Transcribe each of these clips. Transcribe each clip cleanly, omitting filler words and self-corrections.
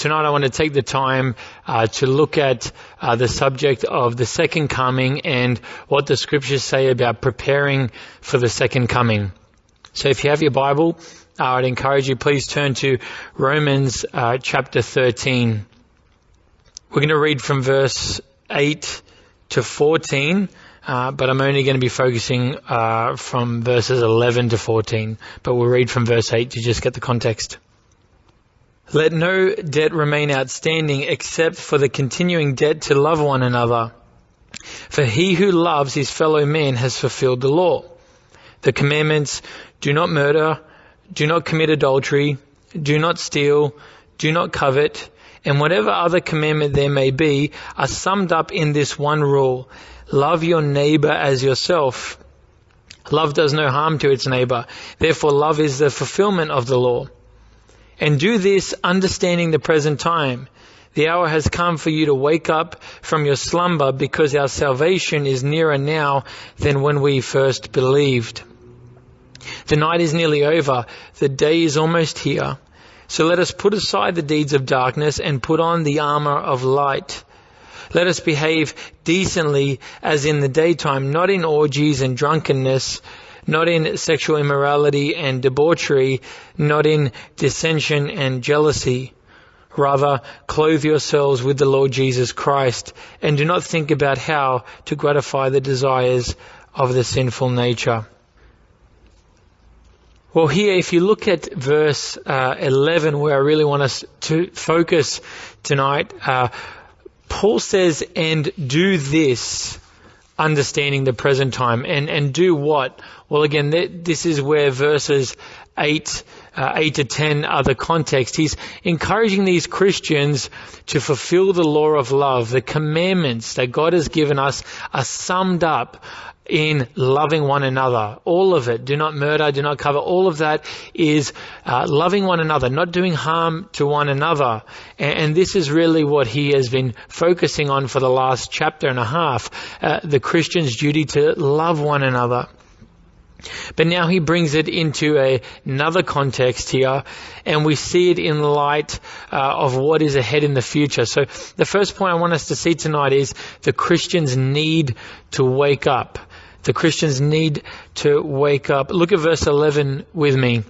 tonight I want to take the time to look at the subject of the second coming and what the scriptures say about preparing for the second coming. So if you have your Bible, I'd encourage you, please turn to Romans chapter 13. We're going to read from verse 8 to 14, but I'm only going to be focusing from verses 11 to 14. But we'll read from verse 8 to just get the context. Let no debt remain outstanding except for the continuing debt to love one another. For he who loves his fellow man has fulfilled the law. The commandments, do not murder, do not commit adultery, do not steal, do not covet, and whatever other commandment there may be, are summed up in this one rule: love your neighbor as yourself. Love does no harm to its neighbor. Therefore, love is the fulfillment of the law. And do this, understanding the present time. The hour has come for you to wake up from your slumber, because our salvation is nearer now than when we first believed. The night is nearly over. The day is almost here. So let us put aside the deeds of darkness and put on the armor of light. Let us behave decently as in the daytime, not in orgies and drunkenness, not in sexual immorality and debauchery, not in dissension and jealousy. Rather, clothe yourselves with the Lord Jesus Christ, and do not think about how to gratify the desires of the sinful nature. Well, here, if you look at verse 11, where I really want us to focus tonight, Paul says, and do this, understanding the present time. And do what? Well, again, this is where verses 8 to 10 are the context. He's encouraging these Christians to fulfill the law of love. The commandments that God has given us are summed up in loving one another. All of it. Do not murder, do not covet. All of that is loving one another, not doing harm to one another. And this is really what he has been focusing on for the last chapter and a half. The Christian's duty to love one another. But now he brings it into another context here, and we see it in light of what is ahead in the future. So the first point I want us to see tonight is the Christians need to wake up. The Christians need to wake up. Look at verse 11 with me.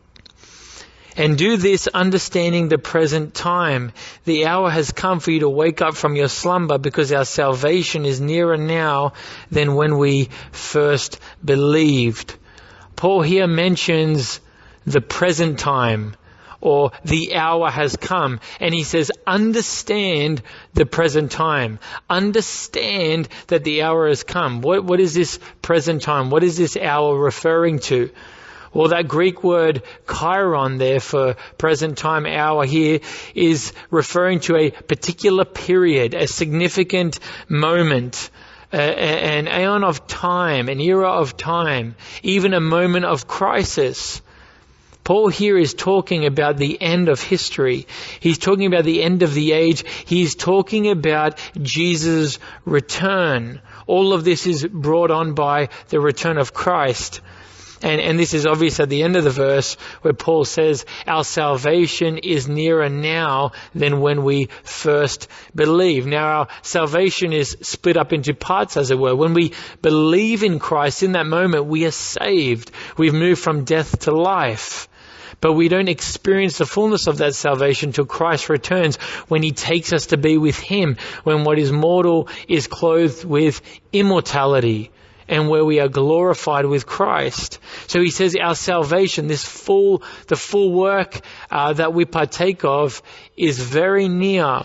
And do this, understanding the present time. The hour has come for you to wake up from your slumber, because our salvation is nearer now than when we first believed. Paul here mentions the present time, or the hour has come. And he says, understand the present time. Understand that the hour has come. What is this present time? What is this hour referring to? Well, that Greek word chiron there for present time, hour here, is referring to a particular period, a significant moment, an aeon of time, an era of time, even a moment of crisis. Paul here is talking about the end of history. He's talking about the end of the age. He's talking about Jesus' return. All of this is brought on by the return of Christ. And this is obvious at the end of the verse where Paul says, our salvation is nearer now than when we first believed. Now, our salvation is split up into parts, as it were. When we believe in Christ, in that moment, we are saved. We've moved from death to life. But we don't experience the fullness of that salvation till Christ returns, when he takes us to be with him, when what is mortal is clothed with immortality, and where we are glorified with Christ. So he says our salvation, the full work that we partake of, is very near.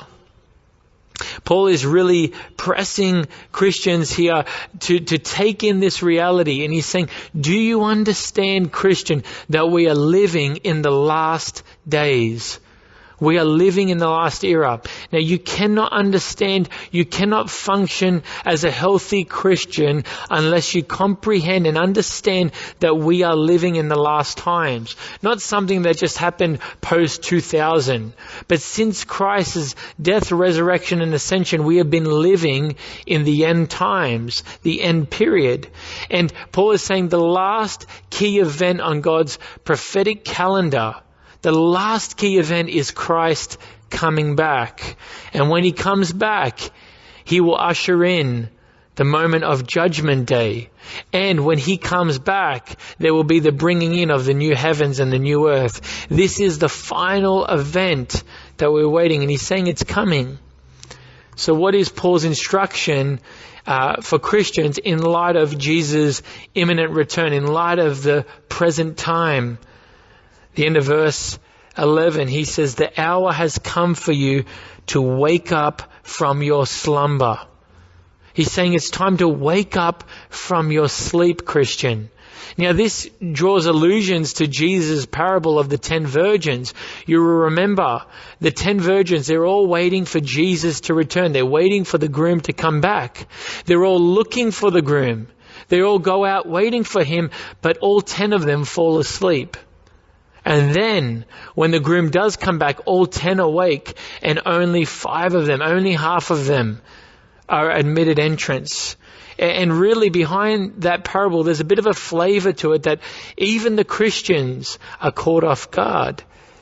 Paul is really pressing Christians here to take in this reality. And he's saying, do you understand, Christian, that we are living in the last days? We are living in the last era. Now, you cannot understand, you cannot function as a healthy Christian unless you comprehend and understand that we are living in the last times. Not something that just happened post-2000. But since Christ's death, resurrection, and ascension, we have been living in the end times, the end period. And Paul is saying the last key event on God's prophetic calendar, the last key event is Christ coming back. And when he comes back, he will usher in the moment of Judgment Day. And when he comes back, there will be the bringing in of the new heavens and the new earth. This is the final event that we're waiting, and he's saying it's coming. So what is Paul's instruction for Christians in light of Jesus' imminent return, in light of the present time? The end of verse 11, he says, the hour has come for you to wake up from your slumber. He's saying it's time to wake up from your sleep, Christian. Now this draws allusions to Jesus' parable of the 10 virgins. You will remember the 10 virgins, they're all waiting for Jesus to return. They're waiting for the groom to come back. They're all looking for the groom. They all go out waiting for him, but all 10 of them fall asleep. And then when the groom does come back, all 10 awake, and only 5 of them, only half of them are admitted entrance. And really behind that parable, there's a bit of a flavor to it that even the Christians are caught off guard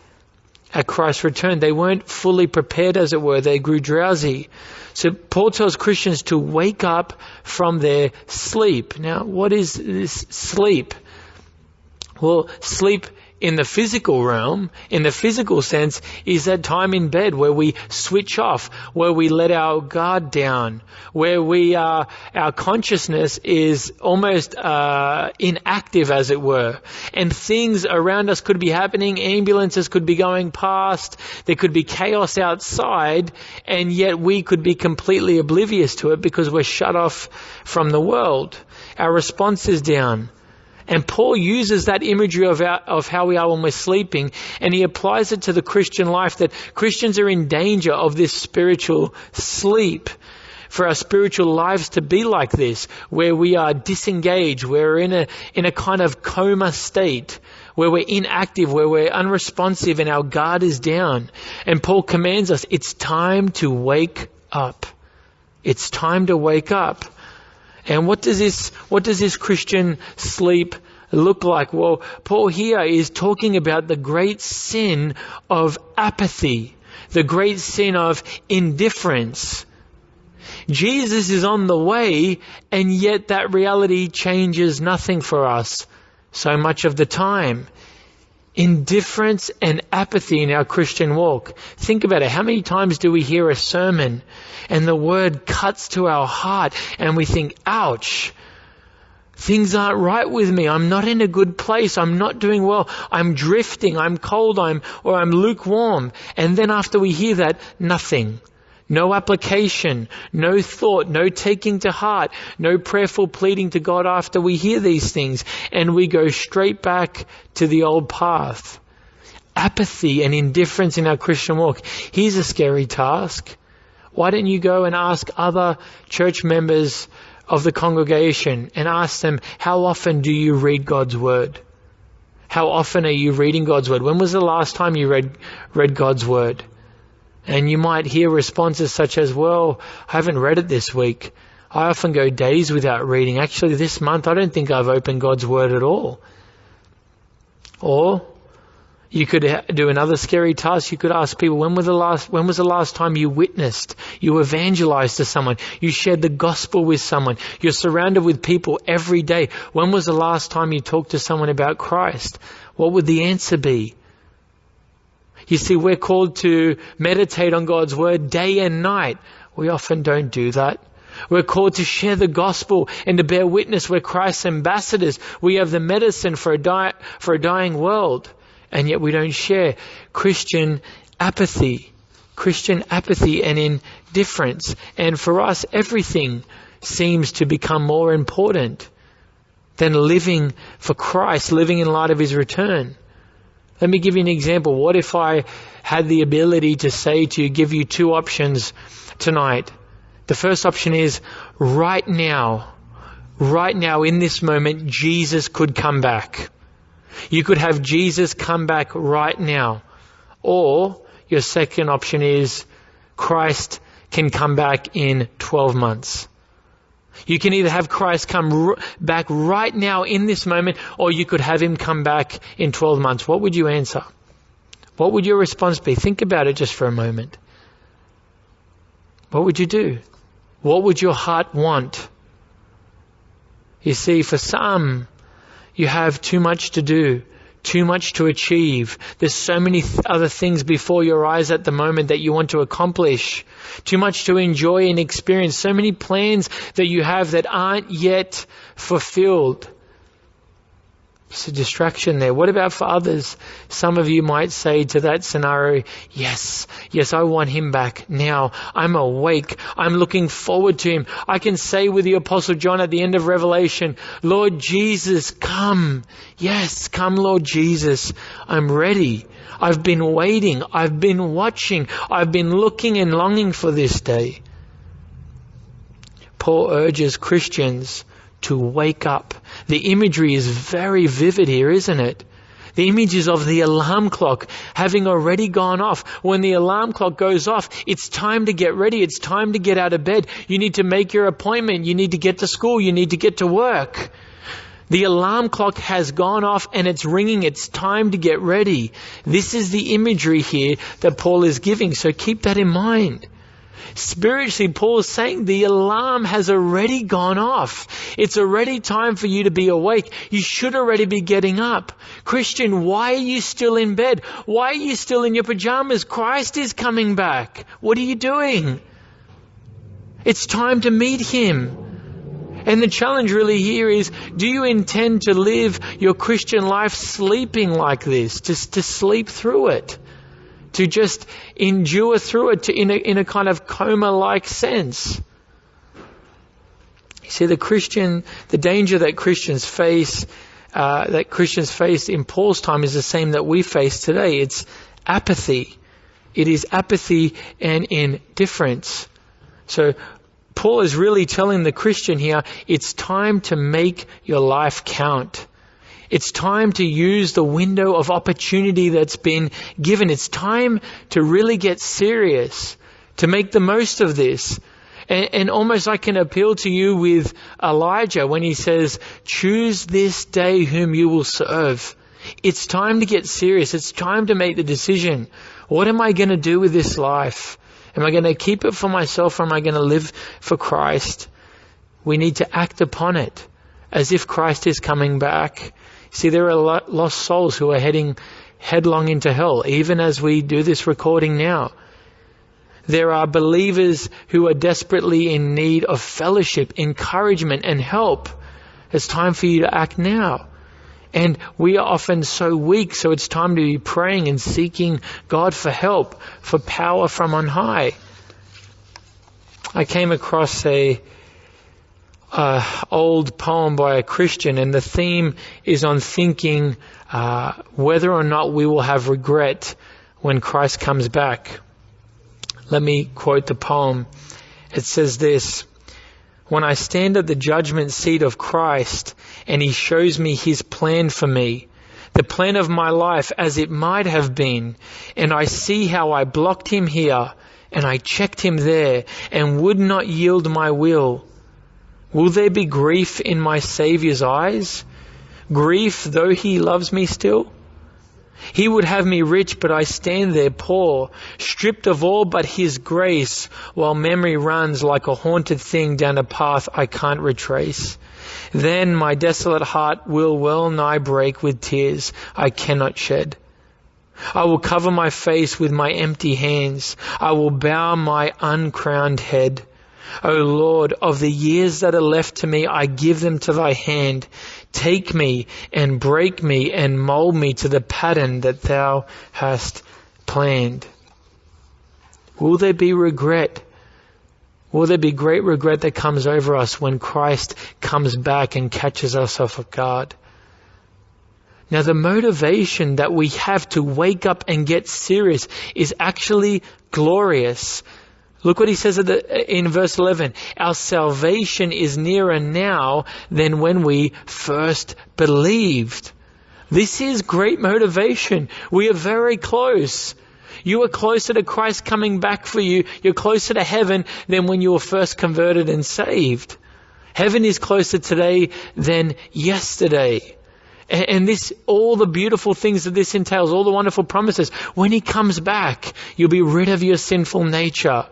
at Christ's return. They weren't fully prepared, as it were. They grew drowsy. So Paul tells Christians to wake up from their sleep. Now, what is this sleep? Well, sleep in the physical realm, in the physical sense, is that time in bed where we switch off, where we let our guard down, where our consciousness is almost inactive, as it were. And things around us could be happening, ambulances could be going past, there could be chaos outside, and yet we could be completely oblivious to it because we're shut off from the world. Our response is down. And Paul uses that imagery of how we are when we're sleeping, and he applies it to the Christian life, that Christians are in danger of this spiritual sleep. For our spiritual lives to be like this, where we are disengaged, where we're in a kind of coma state, where we're inactive, where we're unresponsive and our guard is down. And Paul commands us, it's time to wake up. It's time to wake up. And what does this Christian sleep look like? Well, Paul here is talking about the great sin of apathy, the great sin of indifference. Jesus is on the way, and yet that reality changes nothing for us so much of the time. Indifference and apathy in our Christian walk. Think about it. How many times do we hear a sermon and the word cuts to our heart and we think, ouch, things aren't right with me. I'm not in a good place. I'm not doing well. I'm drifting. I'm cold. I'm lukewarm. And then after we hear that, nothing. No application, no thought, no taking to heart, no prayerful pleading to God after we hear these things, and we go straight back to the old path. Apathy and indifference in our Christian walk. Here's a scary task. Why don't you go and ask other church members of the congregation and ask them, how often do you read God's Word? How often are you reading God's Word? When was the last time you read God's Word? And you might hear responses such as, well, I haven't read it this week. I often go days without reading. Actually, this month, I don't think I've opened God's Word at all. Or you could do another scary task. You could ask people, when was the last time you witnessed, you evangelized to someone, you shared the gospel with someone, you're surrounded with people every day. When was the last time you talked to someone about Christ? What would the answer be? You see, we're called to meditate on God's Word day and night. We often don't do that. We're called to share the gospel and to bear witness. We're Christ's ambassadors. We have the medicine for a dying world. And yet we don't share. Christian apathy and indifference. And for us, everything seems to become more important than living for Christ, living in light of His return. Let me give you an example. What if I had the ability to say to you, give you 2 options tonight? The first option is right now in this moment, Jesus could come back. You could have Jesus come back right now. Or your second option is Christ can come back in 12 months. You can either have Christ come back right now in this moment, or you could have Him come back in 12 months. What would you answer? What would your response be? Think about it just for a moment. What would you do? What would your heart want? You see, for some, you have too much to do, too much to achieve. There's so many other things before your eyes at the moment that you want to accomplish. Too much to enjoy and experience. So many plans that you have that aren't yet fulfilled. It's a distraction there. What about for others? Some of you might say to that scenario, yes, I want him back now. I'm awake. I'm looking forward to him. I can say with the Apostle John at the end of Revelation, Lord Jesus, come. Yes, come Lord Jesus. I'm ready. I've been waiting. I've been watching. I've been looking and longing for this day. Paul urges Christians to wake up. The imagery is very vivid here, isn't it? The image is of the alarm clock having already gone off. When the alarm clock goes off, it's time to get ready. It's time to get out of bed. You need to make your appointment. You need to get to school. You need to get to work. The alarm clock has gone off and it's ringing. It's time to get ready. This is the imagery here that Paul is giving. So keep that in mind. Spiritually, Paul is saying the alarm has already gone off. It's already time for you to be awake. You should already be getting up. Christian, why are you still in bed? Why are you still in your pajamas? Christ is coming back. What are you doing? It's time to meet him. And the challenge really here is, do you intend to live your Christian life sleeping like this? Just to sleep through it? To just endure through it in a kind of coma-like sense. You see, the danger that Christians face in Paul's time is the same that we face today. It's apathy. It is apathy and indifference. So Paul is really telling the Christian here, it's time to make your life count. It's time to use the window of opportunity that's been given. It's time to really get serious, to make the most of this. And almost I can appeal to you with Elijah when he says, choose this day whom you will serve. It's time to get serious. It's time to make the decision. What am I going to do with this life? Am I going to keep it for myself, or am I going to live for Christ? We need to act upon it as if Christ is coming back. See, there are lost souls who are heading headlong into hell, even as we do this recording now. There are believers who are desperately in need of fellowship, encouragement, and help. It's time for you to act now. And we are often so weak, so it's time to be praying and seeking God for help, for power from on high. I came across a old poem by a Christian, and the theme is on thinking whether or not we will have regret when Christ comes back. Let me quote the poem. It says this: when I stand at the judgment seat of Christ and he shows me his plan for me, the plan of my life as it might have been, and I see how I blocked him here and I checked him there and would not yield my will, will there be grief in my Saviour's eyes? Grief, though he loves me still? He would have me rich, but I stand there poor, stripped of all but his grace, while memory runs like a haunted thing down a path I can't retrace. Then my desolate heart will well nigh break with tears I cannot shed. I will cover my face with my empty hands. I will bow my uncrowned head. O Lord, of the years that are left to me, I give them to thy hand. Take me and break me and mold me to the pattern that thou hast planned. Will there be regret? Will there be great regret that comes over us when Christ comes back and catches us off guard? Now, the motivation that we have to wake up and get serious is actually glorious. Look what he says in verse 11. Our salvation is nearer now than when we first believed. This is great motivation. We are very close. You are closer to Christ coming back for you. You're closer to heaven than when you were first converted and saved. Heaven is closer today than yesterday. And this, all the beautiful things that this entails, all the wonderful promises, when he comes back, you'll be rid of your sinful nature.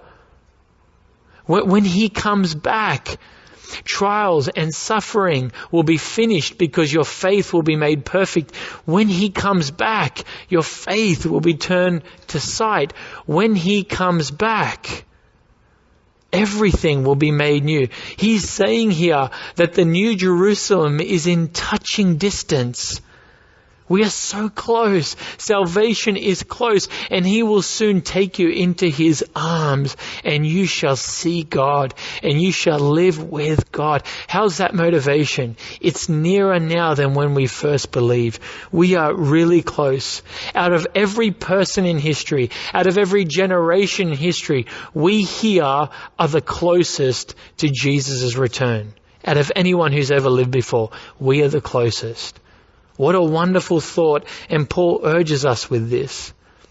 When he comes back, trials and suffering will be finished because your faith will be made perfect. When he comes back, your faith will be turned to sight. When he comes back, everything will be made new. He's saying here that the New Jerusalem is in touching distance. We are so close. Salvation is close, and he will soon take you into his arms, and you shall see God, and you shall live with God. How's that motivation? It's nearer now than when we first believed. We are really close. Out of every person in history, out of every generation in history, we here are the closest to Jesus' return. Out of anyone who's ever lived before, we are the closest. What a wonderful thought, and Paul urges us with this.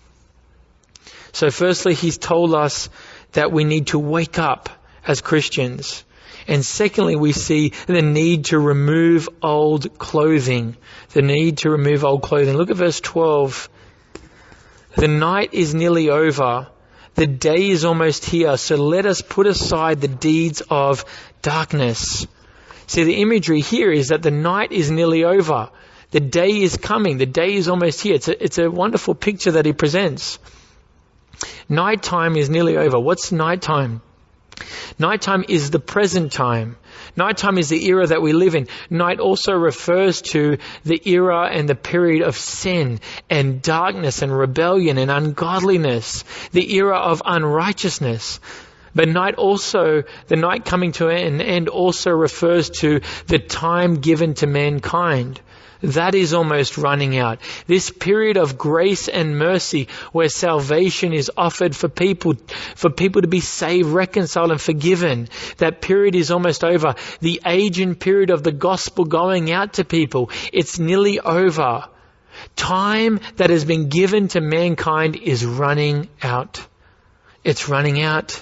So firstly, he's told us that we need to wake up as Christians. And secondly, we see the need to remove old clothing. The need to remove old clothing. Look at verse 12. The night is nearly over. The day is almost here. So let us put aside the deeds of darkness. See, the imagery here is that the night is nearly over. The day is coming. The day is almost here. It's a wonderful picture that he presents. Nighttime is nearly over. What's nighttime? Nighttime is the present time. Nighttime is the era that we live in. Night also refers to the era and the period of sin and darkness and rebellion and ungodliness, the era of unrighteousness. But the night coming to an end also refers to the time given to mankind. That is almost running out. This period of grace and mercy where salvation is offered for people to be saved, reconciled and forgiven. That period is almost over. The age and period of the gospel going out to people, it's nearly over. Time that has been given to mankind is running out. It's running out.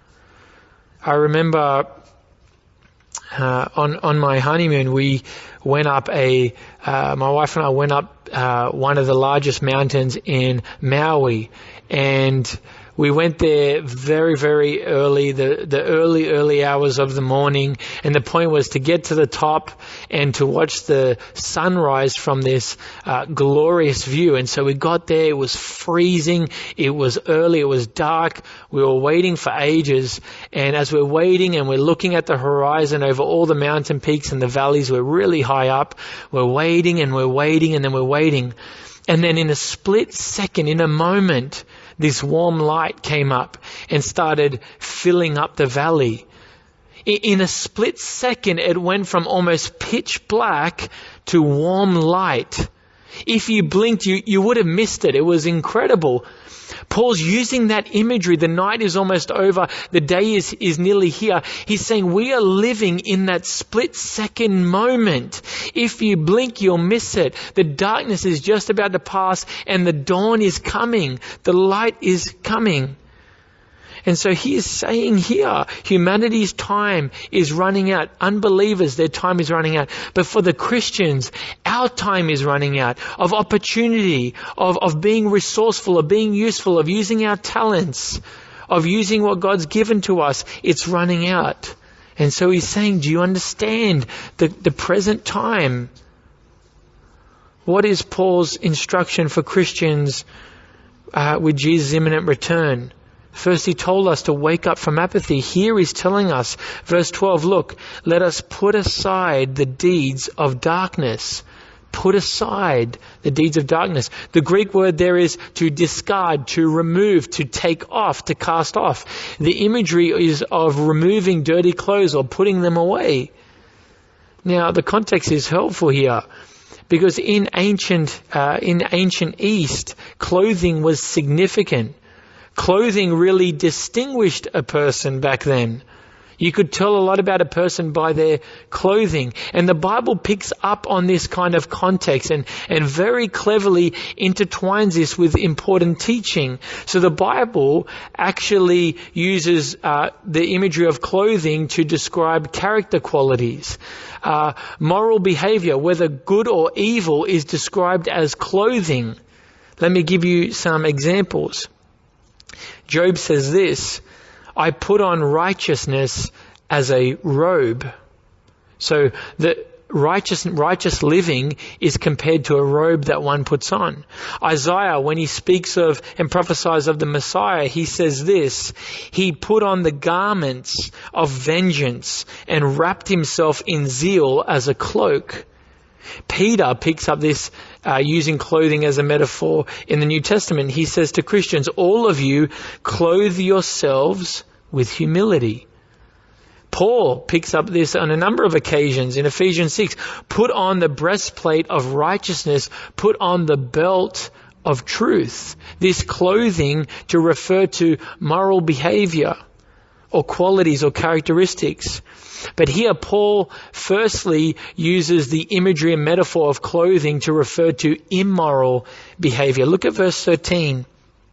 I remember on my honeymoon, we went up my wife and I went up one of the largest mountains in Maui, and we went there very, very early, the early hours of the morning, and the point was to get to the top and to watch the sunrise from this glorious view. And so we got there, it was freezing, it was early, it was dark, we were waiting for ages, and as we're waiting and we're looking at the horizon over all the mountain peaks and the valleys, we're really high up, we're waiting and we're waiting and then we're waiting. And then in a split second, in a moment, this warm light came up and started filling up the valley. In a split second, it went from almost pitch black to warm light. If you blinked, you would have missed it. It was incredible. Paul's using that imagery. The night is almost over. The day is nearly here. He's saying we are living in that split second moment. If you blink, you'll miss it. The darkness is just about to pass and the dawn is coming. The light is coming. And so he is saying here, humanity's time is running out. Unbelievers, their time is running out. But for the Christians, our time is running out of opportunity, of being resourceful, of being useful, of using our talents, of using what God's given to us. It's running out. And so he's saying, do you understand the present time? What is Paul's instruction for Christians with Jesus' imminent return? First, he told us to wake up from apathy. Here he's telling us, verse 12, look, let us put aside the deeds of darkness. Put aside the deeds of darkness. The Greek word there is to discard, to remove, to take off, to cast off. The imagery is of removing dirty clothes or putting them away. Now, the context is helpful here, because in ancient East, clothing was significant. Clothing really distinguished a person back then. You could tell a lot about a person by their clothing. And the Bible picks up on this kind of context and very cleverly intertwines this with important teaching. So the Bible actually uses the imagery of clothing to describe character qualities. Moral behavior, whether good or evil, is described as clothing. Let me give you some examples. Job says this, I put on righteousness as a robe. So the righteous living is compared to a robe that one puts on. Isaiah, when he speaks of and prophesies of the Messiah, he says this, he put on the garments of vengeance and wrapped himself in zeal as a cloak. Peter picks up this using clothing as a metaphor in the New Testament. He says to Christians, all of you clothe yourselves with humility. Paul picks up this on a number of occasions in Ephesians 6. Put on the breastplate of righteousness. Put on the belt of truth. This clothing to refer to moral behavior or qualities or characteristics. But here Paul firstly uses the imagery and metaphor of clothing to refer to immoral behavior. Look at verse 13.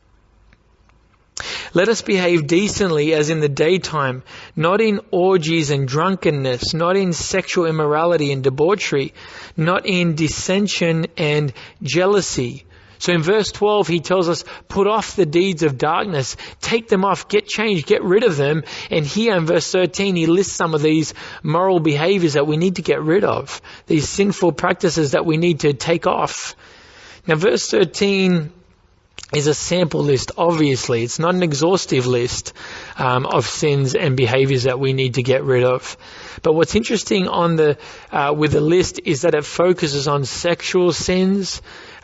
Let us behave decently as in the daytime, not in orgies and drunkenness, not in sexual immorality and debauchery, not in dissension and jealousy. So in verse 12, he tells us, put off the deeds of darkness, take them off, get changed, get rid of them. And here in verse 13, he lists some of these moral behaviors that we need to get rid of, these sinful practices that we need to take off. Now verse 13 is a sample list, obviously. It's not an exhaustive list of sins and behaviors that we need to get rid of. But what's interesting on with the list is that it focuses on sexual sins,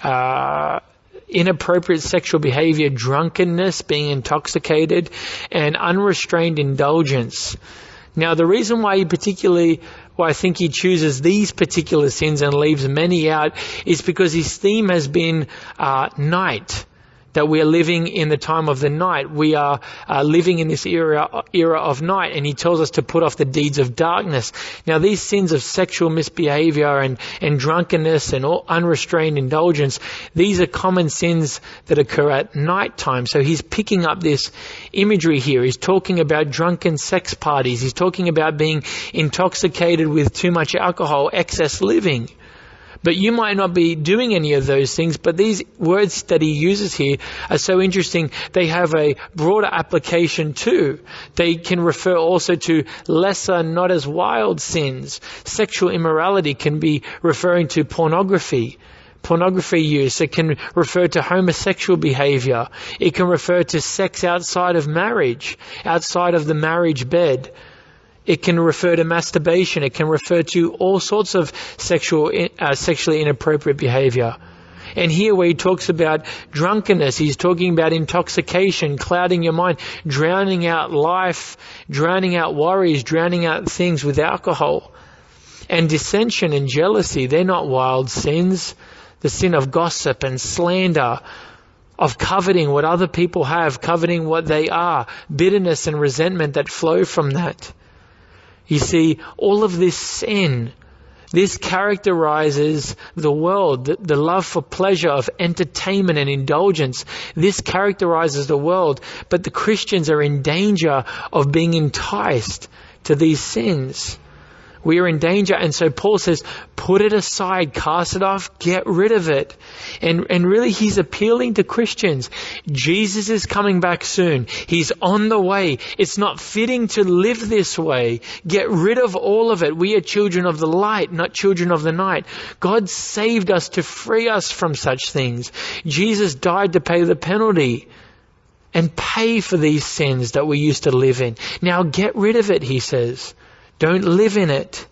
inappropriate sexual behavior, drunkenness, being intoxicated, and unrestrained indulgence. Now, the reason why I think he chooses these particular sins and leaves many out is because his theme has been night. That we are living in the time of the night. We are living in this era of night, and he tells us to put off the deeds of darkness. Now, these sins of sexual misbehavior and drunkenness and unrestrained indulgence, these are common sins that occur at night time. So he's picking up this imagery here. He's talking about drunken sex parties. He's talking about being intoxicated with too much alcohol, excess living. But you might not be doing any of those things, but these words that he uses here are so interesting. They have a broader application too. They can refer also to lesser, not as wild sins. Sexual immorality can be referring to pornography use. It can refer to homosexual behavior. It can refer to sex outside of marriage, outside of the marriage bed. It can refer to masturbation. It can refer to all sorts of sexually inappropriate behavior. And here where he talks about drunkenness, he's talking about intoxication, clouding your mind, drowning out life, drowning out worries, drowning out things with alcohol. And dissension and jealousy, they're not wild sins. The sin of gossip and slander, of coveting what other people have, coveting what they are, bitterness and resentment that flow from that. You see, all of this sin, this characterizes the world, the love for pleasure, of entertainment and indulgence. This characterizes the world, but the Christians are in danger of being enticed to these sins. We are in danger, and so Paul says, put it aside, cast it off, get rid of it. And really he's appealing to Christians. Jesus is coming back soon. He's on the way. It's not fitting to live this way. Get rid of all of it. We are children of the light, not children of the night. God saved us to free us from such things. Jesus died to pay the penalty and pay for these sins that we used to live in. Now get rid of it, he says. Don't live in it.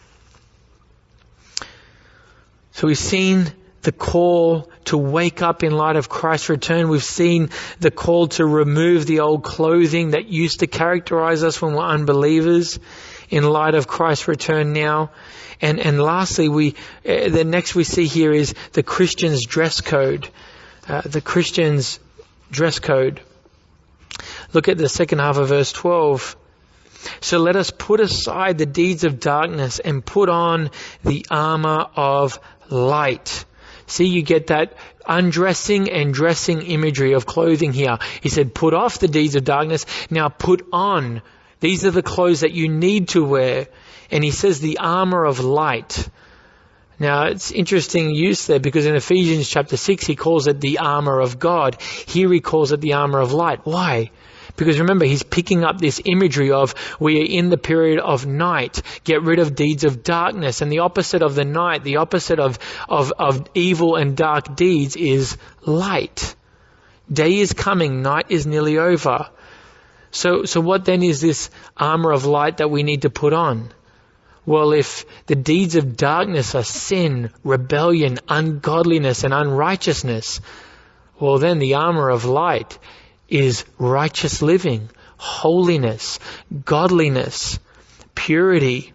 So we've seen the call to wake up in light of Christ's return. We've seen the call to remove the old clothing that used to characterize us when we're unbelievers in light of Christ's return now. And lastly, the next we see here is the Christian's dress code. The Christian's dress code. Look at the second half of verse 12. So let us put aside the deeds of darkness and put on the armor of light. See, you get that undressing and dressing imagery of clothing here. He said, put off the deeds of darkness. Now put on. These are the clothes that you need to wear. And he says the armor of light. Now, it's interesting use there because in Ephesians chapter 6, he calls it the armor of God. Here he calls it the armor of light. Why? Because remember, he's picking up this imagery of we are in the period of night. Get rid of deeds of darkness. And the opposite of the night, the opposite of evil and dark deeds is light. Day is coming. Night is nearly over. So what then is this armor of light that we need to put on? Well, if the deeds of darkness are sin, rebellion, ungodliness, and unrighteousness, well then the armor of light is righteous living, holiness, godliness, purity,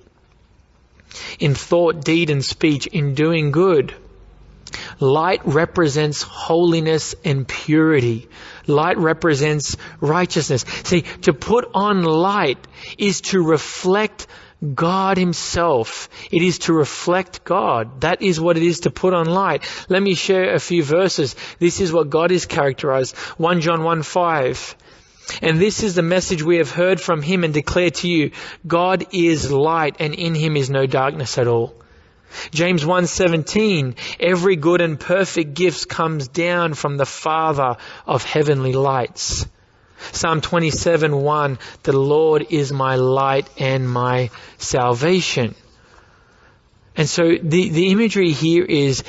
in thought, deed, and speech, in doing good. Light represents holiness and purity. Light represents righteousness. See, to put on light is to reflect God himself. It is to reflect God. That is what it is to put on light. Let me share a few verses. This is what God is characterized. 1 John 1:5. And this is the message we have heard from him and declare to you. God is light and in him is no darkness at all. James 1:17. Every good and perfect gift comes down from the Father of heavenly lights. Psalm 27:1, the Lord is my light and my salvation. And so the imagery here is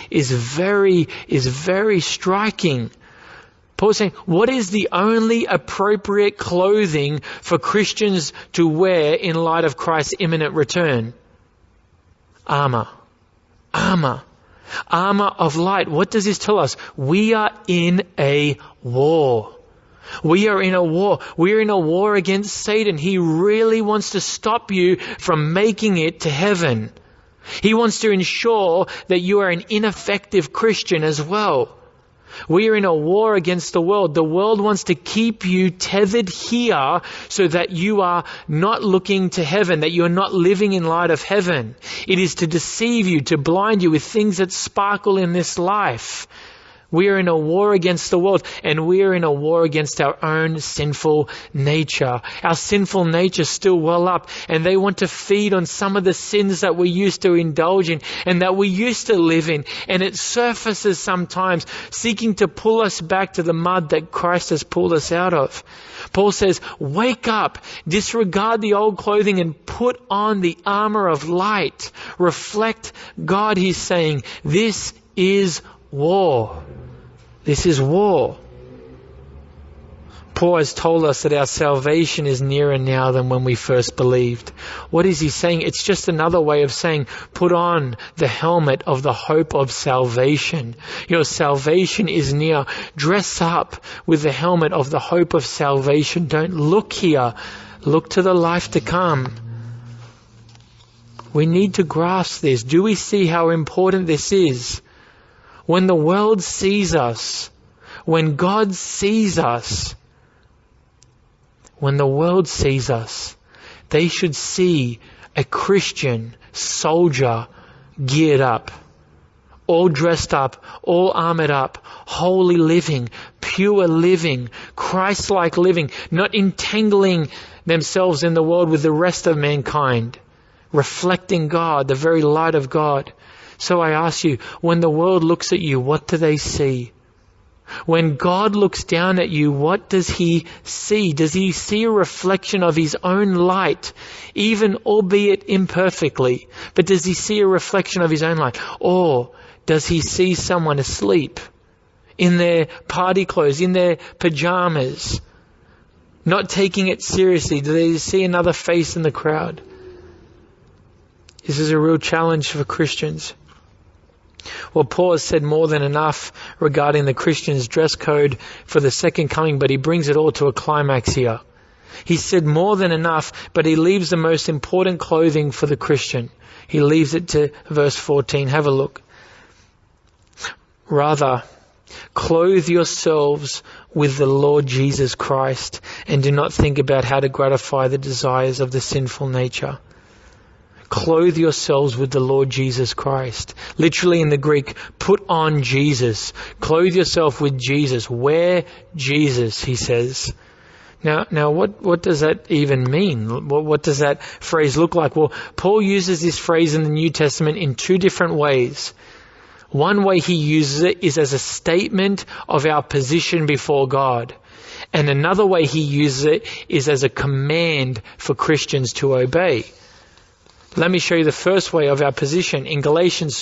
very striking. Paul's saying, what is the only appropriate clothing for Christians to wear in light of Christ's imminent return? Armor. Armor. Armor of light. What does this tell us? We are in a war. We are in a war. We are in a war against Satan. He really wants to stop you from making it to heaven. He wants to ensure that you are an ineffective Christian as well. We are in a war against the world. The world wants to keep you tethered here so that you are not looking to heaven, that you are not living in light of heaven. It is to deceive you, to blind you with things that sparkle in this life. We are in a war against the world, and we are in a war against our own sinful nature. Our sinful nature is still well up, and they want to feed on some of the sins that we used to indulge in and that we used to live in. And it surfaces sometimes, seeking to pull us back to the mud that Christ has pulled us out of. Paul says, wake up, disregard the old clothing and put on the armor of light. Reflect God, he's saying. This is war. This is war. Paul has told us that our salvation is nearer now than when we first believed. What is he saying? It's just another way of saying, put on the helmet of the hope of salvation. Your salvation is near. Dress up with the helmet of the hope of salvation. Don't look here. Look to the life to come. We need to grasp this. Do we see how important this is? When the world sees us, when God sees us, when the world sees us, they should see a Christian soldier geared up, all dressed up, all armored up, holy living, pure living, Christ-like living, not entangling themselves in the world with the rest of mankind, reflecting God, the very light of God. So I ask you, when the world looks at you, what do they see? When God looks down at you, what does he see? Does he see a reflection of his own light, even albeit imperfectly? But does he see a reflection of his own light? Or does he see someone asleep in their party clothes, in their pajamas, not taking it seriously? Do they see another face in the crowd? This is a real challenge for Christians. Well, Paul has said more than enough regarding the Christian's dress code for the second coming, but he brings it all to a climax here. He said more than enough, but he leaves the most important clothing for the Christian. He leaves it to verse 14. Have a look. Rather, Clothe yourselves with the Lord Jesus Christ, and do not think about how to gratify the desires of the sinful nature. Clothe yourselves with the Lord Jesus Christ. Literally in the Greek, put on Jesus. Clothe yourself with Jesus. Wear Jesus, he says. Now, what does that even mean? What does that phrase look like? Well, Paul uses this phrase in the New Testament in two different ways. One way he uses it is as a statement of our position before God. And another way he uses it is as a command for Christians to obey. Let me show you the first way of our position. In Galatians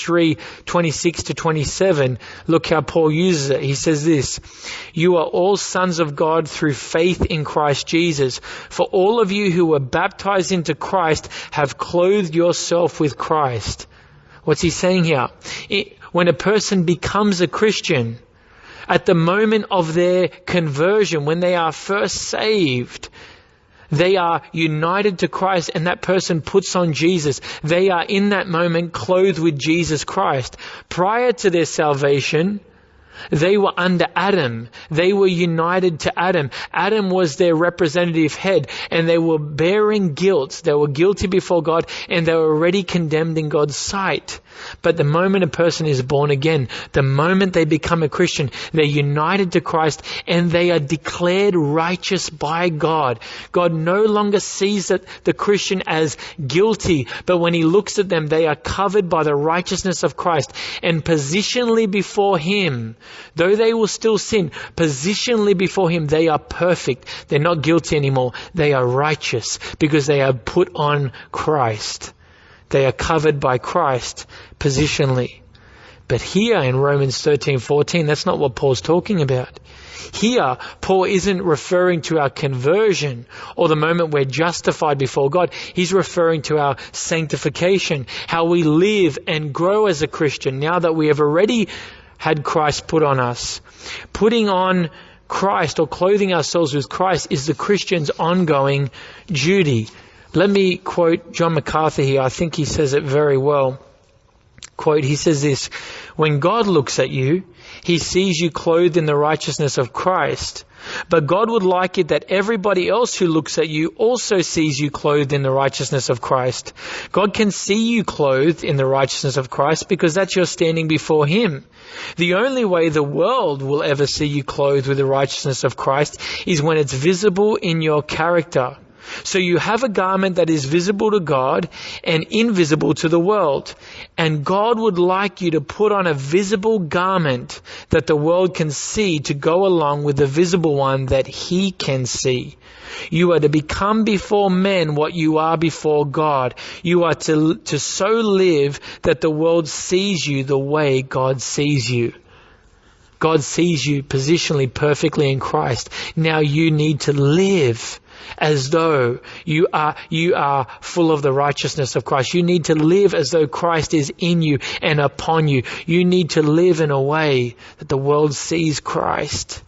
3:26-27, look how Paul uses it. He says this, "You are all sons of God through faith in Christ Jesus. For all of you who were baptized into Christ have clothed yourself with Christ." What's he saying here? When a person becomes a Christian, at the moment of their conversion, when they are first saved, they are united to Christ, and that person puts on Jesus. They are in that moment clothed with Jesus Christ. Prior to their salvation, they were under Adam. They were united to Adam. Adam was their representative head, and they were bearing guilt. They were guilty before God, and they were already condemned in God's sight. But the moment a person is born again, the moment they become a Christian, they're united to Christ, and they are declared righteous by God. God no longer sees the Christian as guilty, but when he looks at them, they are covered by the righteousness of Christ. And positionally before him, though they will still sin, positionally before him, they are perfect. They're not guilty anymore. They are righteous because they are put on Christ. They are covered by Christ positionally. But here in Romans 13:14, that's not what Paul's talking about. Here, Paul isn't referring to our conversion or the moment we're justified before God. He's referring to our sanctification, how we live and grow as a Christian now that we have already had Christ put on us. Putting on Christ or clothing ourselves with Christ is the Christian's ongoing duty. Let me quote John MacArthur here. I think he says it very well. Quote, he says this, "When God looks at you, he sees you clothed in the righteousness of Christ. But God would like it that everybody else who looks at you also sees you clothed in the righteousness of Christ. God can see you clothed in the righteousness of Christ because that's your standing before him. The only way the world will ever see you clothed with the righteousness of Christ is when it's visible in your character. So you have a garment that is visible to God and invisible to the world. And God would like you to put on a visible garment that the world can see to go along with the visible one that he can see. You are to become before men what you are before God. You are to so live that the world sees you the way God sees you." God sees you positionally perfectly in Christ. Now you need to live as though you are full of the righteousness of Christ. You need to live as though Christ is in you and upon you. You need to live in a way that the world sees Christ.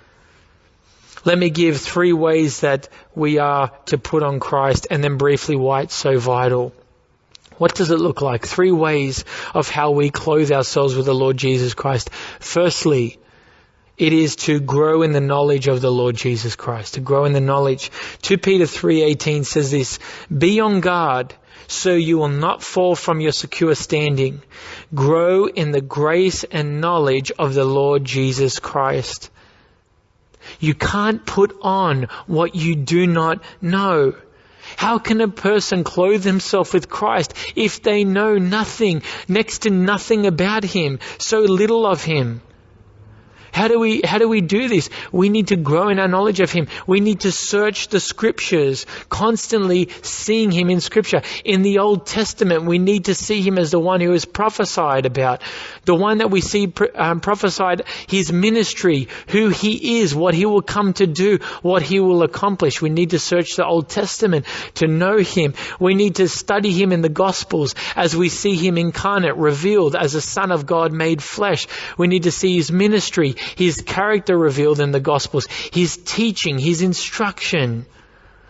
Let me give 3 ways that we are to put on Christ, and then briefly why it's so vital. What does it look like? 3 ways of how we clothe ourselves with the Lord Jesus Christ. Firstly, it is to grow in the knowledge of the Lord Jesus Christ, to grow in the knowledge. 2 Peter 3:18 says this, "Be on guard so you will not fall from your secure standing. Grow in the grace and knowledge of the Lord Jesus Christ." You can't put on what you do not know. How can a person clothe himself with Christ if they know nothing, next to nothing about him, so little of him? How do we do this? We need to grow in our knowledge of him. We need to search the scriptures, constantly seeing him in scripture. In the Old Testament, we need to see him as the one who is prophesied about, the one that we see prophesied his ministry, who he is, what he will come to do, what he will accomplish. We need to search the Old Testament to know him. We need to study him in the Gospels as we see him incarnate, revealed as a Son of God made flesh. We need to see his ministry, his character revealed in the Gospels, his teaching, his instruction.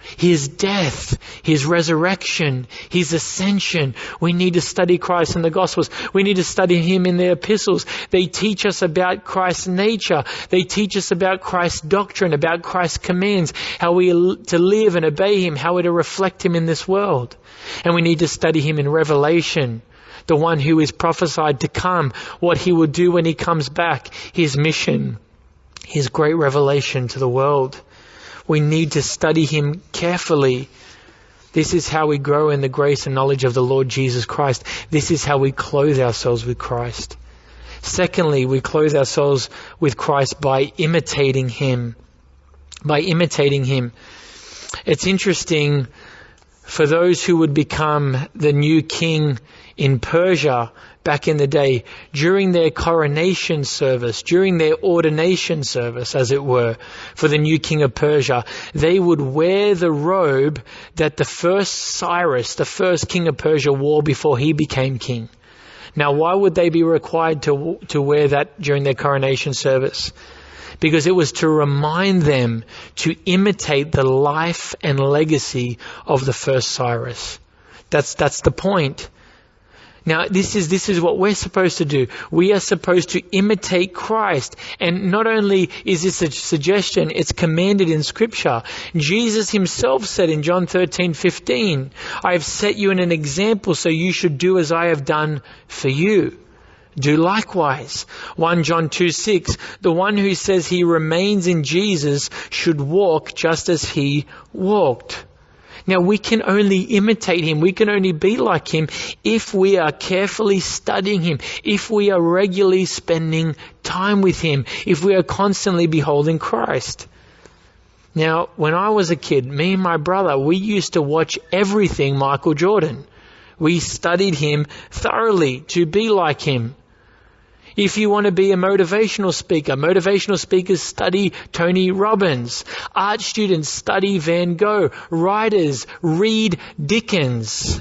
His death, His resurrection, His ascension. We need to study Christ in the Gospels. We need to study Him in the epistles. They teach us about Christ's nature. They teach us about Christ's doctrine, about Christ's commands, how we are to live and obey Him, how we're to reflect Him in this world. And we need to study Him in Revelation, the one who is prophesied to come, what He will do when He comes back, His mission, His great revelation to the world. We need to study Him carefully. This is how we grow in the grace and knowledge of the Lord Jesus Christ. This is how we clothe ourselves with Christ. Secondly, we clothe ourselves with Christ by imitating Him. By imitating Him. It's interesting, for those who would become the new king in Persia back in the day, during their coronation service, during their ordination service, as it were, for the new king of Persia, they would wear the robe that the first Cyrus, the first king of Persia, wore before he became king. Now, why would they be required to wear that during their coronation service? Because it was to remind them to imitate the life and legacy of the first Cyrus. That's the point. Now, this is what we're supposed to do. We are supposed to imitate Christ. And not only is this a suggestion, it's commanded in Scripture. Jesus Himself said in John 13:15, I have set you in an example so you should do as I have done for you. Do likewise. 1 John 2:6, the one who says he remains in Jesus should walk just as He walked. Now, we can only imitate Him. We can only be like Him if we are carefully studying Him, if we are regularly spending time with Him, if we are constantly beholding Christ. Now, when I was a kid, me and my brother, we used to watch everything Michael Jordan. We studied him thoroughly to be like him. If you want to be a motivational speakers study Tony Robbins. Art students study Van Gogh. Writers read Dickens.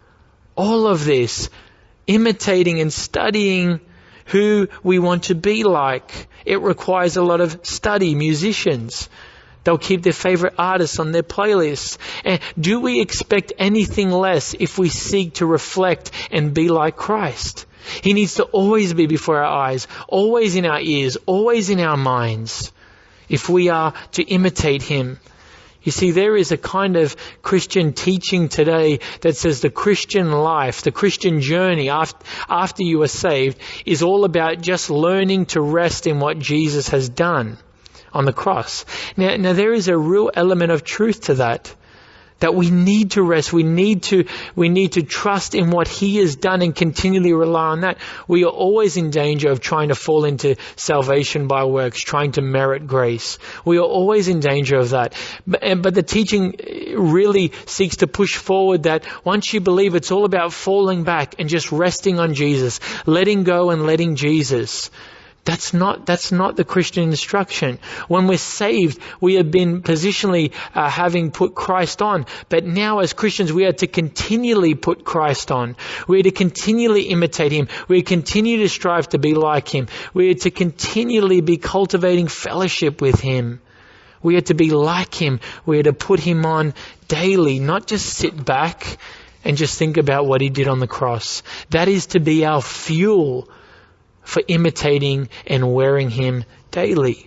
All of this, imitating and studying who we want to be like. It requires a lot of study. Musicians, they'll keep their favorite artists on their playlists. And do we expect anything less if we seek to reflect and be like Christ? He needs to always be before our eyes, always in our ears, always in our minds, if we are to imitate Him. You see, there is a kind of Christian teaching today that says the Christian life, the Christian journey after you are saved is all about just learning to rest in what Jesus has done on the cross. Now there is a real element of truth to that we need to rest. We need to trust in what He has done and continually rely on that. We are always in danger of trying to fall into salvation by works, trying to merit grace. We are always in danger of that. But the teaching really seeks to push forward that once you believe, it's all about falling back and just resting on Jesus, letting go and letting Jesus. That's not the Christian instruction. When we're saved, we have been positionally having put Christ on. But now as Christians, we are to continually put Christ on. We are to continually imitate Him. We continue to strive to be like Him. We are to continually be cultivating fellowship with Him. We are to be like Him. We are to put Him on daily, not just sit back and just think about what He did on the cross. That is to be our fuel for imitating and wearing Him daily.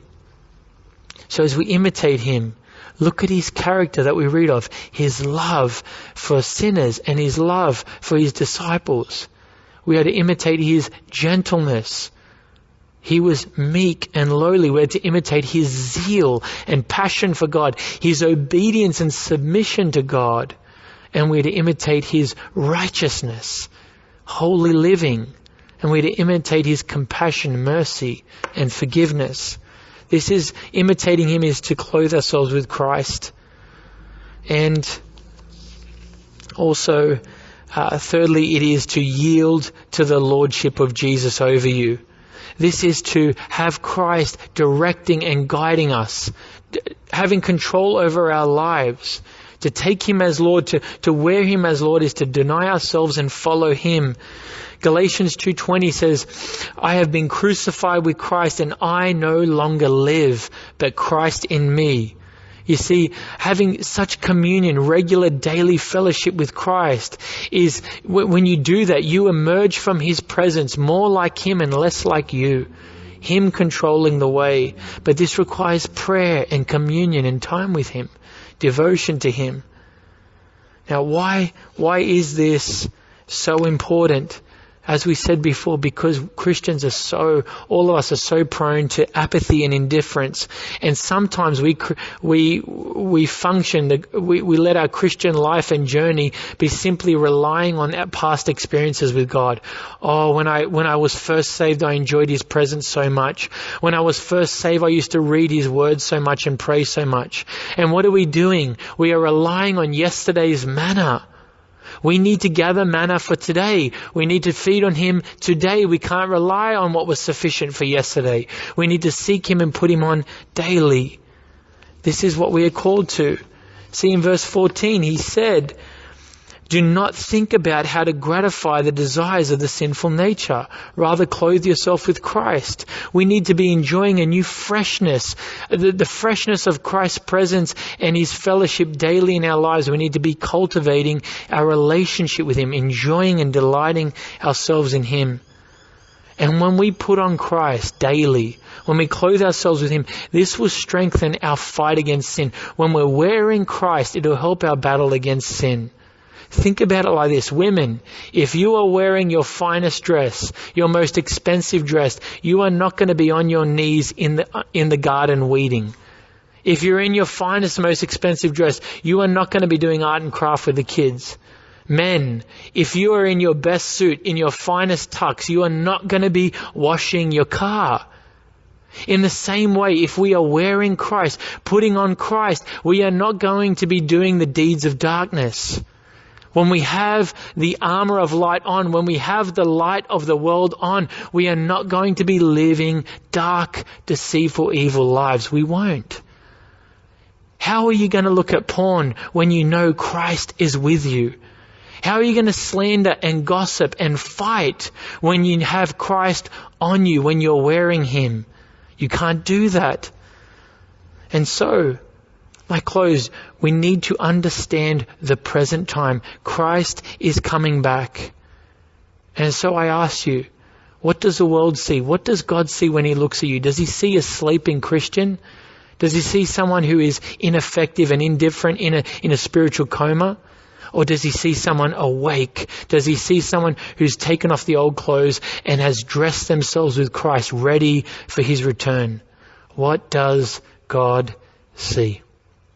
So as we imitate Him, look at His character that we read of, His love for sinners and His love for His disciples. We are to imitate His gentleness. He was meek and lowly. We are to imitate His zeal and passion for God, His obedience and submission to God. And we are to imitate His righteousness, holy living. And we're to imitate His compassion, mercy, and forgiveness. Imitating Him is to clothe ourselves with Christ. And also, thirdly, it is to yield to the Lordship of Jesus over you. This is to have Christ directing and guiding us, having control over our lives. To take Him as Lord, to wear Him as Lord is to deny ourselves and follow Him. Galatians 2:20 says, I have been crucified with Christ and I no longer live, but Christ in me. You see, having such communion, regular daily fellowship with Christ is, when you do that, you emerge from His presence more like Him and less like you. Him controlling the way. But this requires prayer and communion and time with Him, devotion to Him. Now, why is this so important? As we said before, because Christians all of us are so prone to apathy and indifference. And sometimes we function, we let our Christian life and journey be simply relying on our past experiences with God. Oh, when I was first saved, I enjoyed His presence so much. When I was first saved, I used to read His word so much and pray so much. And what are we doing? We are relying on yesterday's manna. We need to gather manna for today. We need to feed on Him today. We can't rely on what was sufficient for yesterday. We need to seek Him and put Him on daily. This is what we are called to. See, in verse 14, He said, do not think about how to gratify the desires of the sinful nature. Rather, clothe yourself with Christ. We need to be enjoying a new freshness, the freshness of Christ's presence and His fellowship daily in our lives. We need to be cultivating our relationship with Him, enjoying and delighting ourselves in Him. And when we put on Christ daily, when we clothe ourselves with Him, this will strengthen our fight against sin. When we're wearing Christ, it will help our battle against sin. Think about it like this. Women, if you are wearing your finest dress, your most expensive dress, you are not going to be on your knees in the garden weeding. If you're in your finest, most expensive dress, you are not going to be doing art and craft with the kids. Men, if you are in your best suit, in your finest tux, you are not going to be washing your car. In the same way, if we are wearing Christ, putting on Christ, we are not going to be doing the deeds of darkness. When we have the armor of light on, when we have the light of the world on, we are not going to be living dark, deceitful, evil lives. We won't. How are you going to look at porn when you know Christ is with you? How are you going to slander and gossip and fight when you have Christ on you, when you're wearing Him? You can't do that. And so, I close. We need to understand the present time. Christ is coming back. And so I ask you, what does the world see? What does God see when He looks at you? Does He see a sleeping Christian? Does He see someone who is ineffective and indifferent in a spiritual coma? Or does He see someone awake? Does He see someone who's taken off the old clothes and has dressed themselves with Christ, ready for His return? What does God see?